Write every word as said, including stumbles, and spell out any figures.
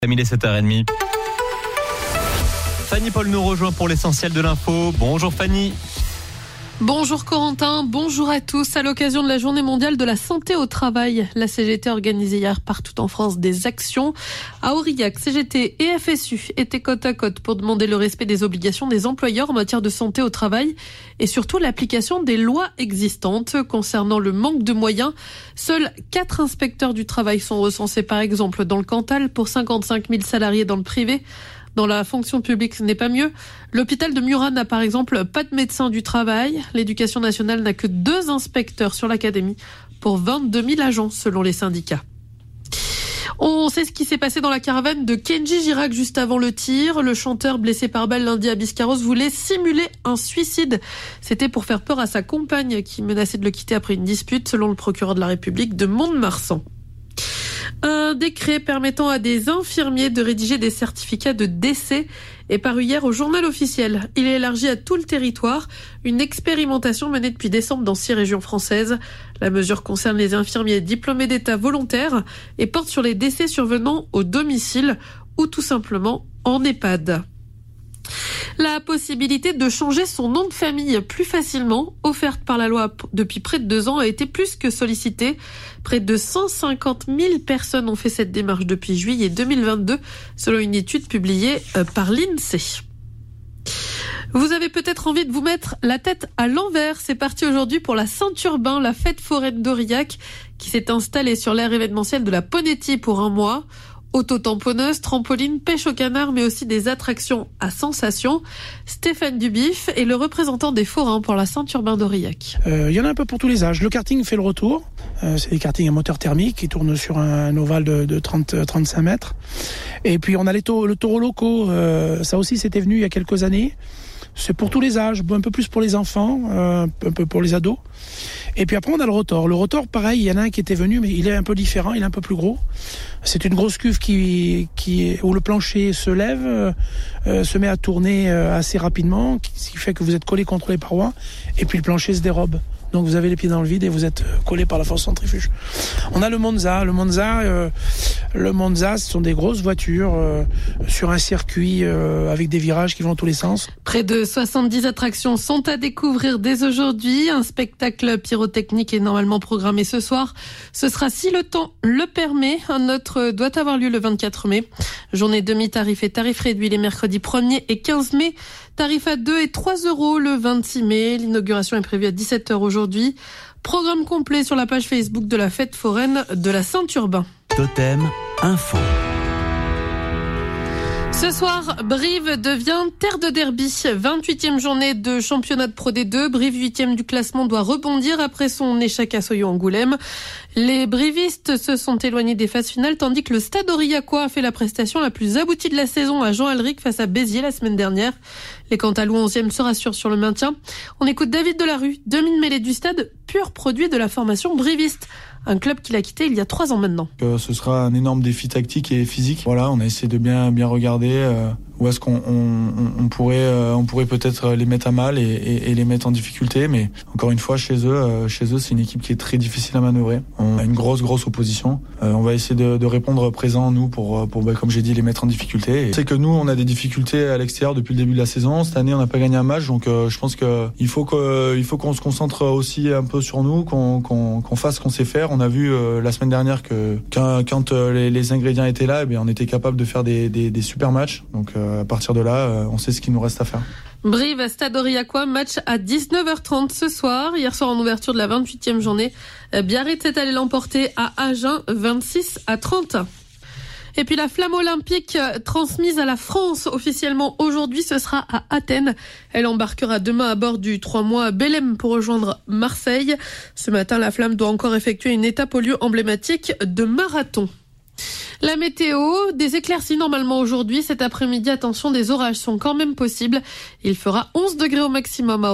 Il est sept heures trente. Fanny Paul nous rejoint pour l'essentiel de l'info. Bonjour Fanny. Bonjour Corentin, bonjour à tous. À l'occasion de la journée mondiale de la santé au travail, la C G T a organisé hier partout en France des actions. À Aurillac, C G T et F S U étaient côte à côte pour demander le respect des obligations des employeurs en matière de santé au travail et surtout l'application des lois existantes concernant le manque de moyens. Seuls quatre inspecteurs du travail sont recensés par exemple dans le Cantal pour cinquante-cinq mille salariés dans le privé. Dans la fonction publique, ce n'est pas mieux. L'hôpital de Murat n'a par exemple pas de médecin du travail. L'éducation nationale n'a que deux inspecteurs sur l'académie pour vingt-deux mille agents selon les syndicats. On sait ce qui s'est passé dans la caravane de Kenji Girac juste avant le tir. Le chanteur blessé par balle lundi à Biscarrosse voulait simuler un suicide. C'était pour faire peur à sa compagne qui menaçait de le quitter après une dispute selon le procureur de la République de Mont-de-Marsan. Un décret permettant à des infirmiers de rédiger des certificats de décès est paru hier au journal officiel. Il est élargi à tout le territoire, une expérimentation menée depuis décembre dans six régions françaises. La mesure concerne les infirmiers diplômés d'État volontaires et porte sur les décès survenant au domicile ou tout simplement en EHPAD. La possibilité de changer son nom de famille plus facilement, offerte par la loi depuis près de deux ans, a été plus que sollicitée. Près de cent cinquante mille personnes ont fait cette démarche depuis juillet deux mille vingt-deux, selon une étude publiée par l'INSEE. Vous avez peut-être envie de vous mettre la tête à l'envers. C'est parti aujourd'hui pour la Saint-Urbain, la fête foraine d'Aurillac, qui s'est installée sur l'aire événementielle de la Ponetti pour un mois. Auto-tamponneuse, trampoline, pêche au canard, mais aussi des attractions à sensations. Stéphane Dubif est le représentant des forains pour la Saint-Urbain d'Aurillac. Il euh, y en a un peu pour tous les âges. Le karting fait le retour. Euh, c'est des kartings à moteur thermique qui tournent sur un, un ovale de, de trente à trente-cinq mètres. Et puis on a les taureaux, le taureau locaux. Euh, ça aussi, c'était venu il y a quelques années. C'est pour tous les âges, un peu plus pour les enfants, euh, un peu pour les ados. Et puis après, on a le rotor. Le rotor, pareil, il y en a un qui était venu, mais il est un peu différent, il est un peu plus gros. C'est une grosse cuve qui, qui, où le plancher se lève, euh, se met à tourner euh, assez rapidement, ce qui fait que vous êtes collé contre les parois, et puis le plancher se dérobe. Donc vous avez les pieds dans le vide et vous êtes collé par la force centrifuge. On a le Monza. Le Monza, euh, le Monza, ce sont des grosses voitures euh, sur un circuit euh, avec des virages qui vont dans tous les sens. Près de soixante-dix attractions sont à découvrir dès aujourd'hui. Un spectacle pyrotechnique est normalement programmé ce soir. Ce sera, si le temps le permet. Un autre doit avoir lieu le vingt-quatre mai. Journée demi-tarif et tarif réduit les mercredis premier et quinze mai. Tarif à deux et trois euros le vingt-six mai. L'inauguration est prévue à dix-sept heures aujourd'hui. Programme complet sur la page Facebook de la fête foraine de la Saint-Urbain. Totem Info. Ce soir, Brive devient terre de derby. vingt-huitième journée de championnat de Pro D deux. Brive, huitième du classement, doit rebondir après son échec à Soyaux-Angoulême. Les brivistes se sont éloignés des phases finales, tandis que le Stade Aurillacois a fait la prestation la plus aboutie de la saison à Jean-Alric face à Béziers la semaine dernière. Les Cantaloups onzième se rassurent sur le maintien. On écoute David Delarue, demi-mêlée du Stade, pur produit de la formation briviste. Un club qu'il a quitté il y a trois ans maintenant. Euh, ce sera un énorme défi tactique et physique. Voilà, on a essayé de bien bien regarder euh, où est-ce qu'on on, on pourrait euh, on pourrait peut-être les mettre à mal et, et, et les mettre en difficulté. Mais encore une fois, chez eux, euh, chez eux, c'est une équipe qui est très difficile à manœuvrer. On a une grosse grosse opposition. Euh, on va essayer de, de répondre présent nous pour pour bah, comme j'ai dit les mettre en difficulté. Et c'est que nous, on a des difficultés à l'extérieur depuis le début de la saison. Cette année, on n'a pas gagné un match, donc euh, je pense que il faut que il faut qu'on se concentre aussi un peu sur nous, qu'on qu'on, qu'on fasse ce qu'on sait faire. On a vu euh, la semaine dernière que quand, quand euh, les, les ingrédients étaient là, eh bien, on était capable de faire des, des, des super matchs. Donc euh, à partir de là, euh, on sait ce qu'il nous reste à faire. Brive, Stade Aurillacois, match à dix-neuf heures trente ce soir. Hier soir en ouverture de la vingt-huitième journée, Biarritz est allé l'emporter à Agen vingt-six à trente. Et puis la flamme olympique transmise à la France officiellement aujourd'hui, ce sera à Athènes. Elle embarquera demain à bord du trois mois Belém pour rejoindre Marseille. Ce matin, la flamme doit encore effectuer une étape au lieu emblématique de marathon. La météo, des éclaircies normalement aujourd'hui. Cet après-midi, attention, des orages sont quand même possibles. Il fera onze degrés au maximum à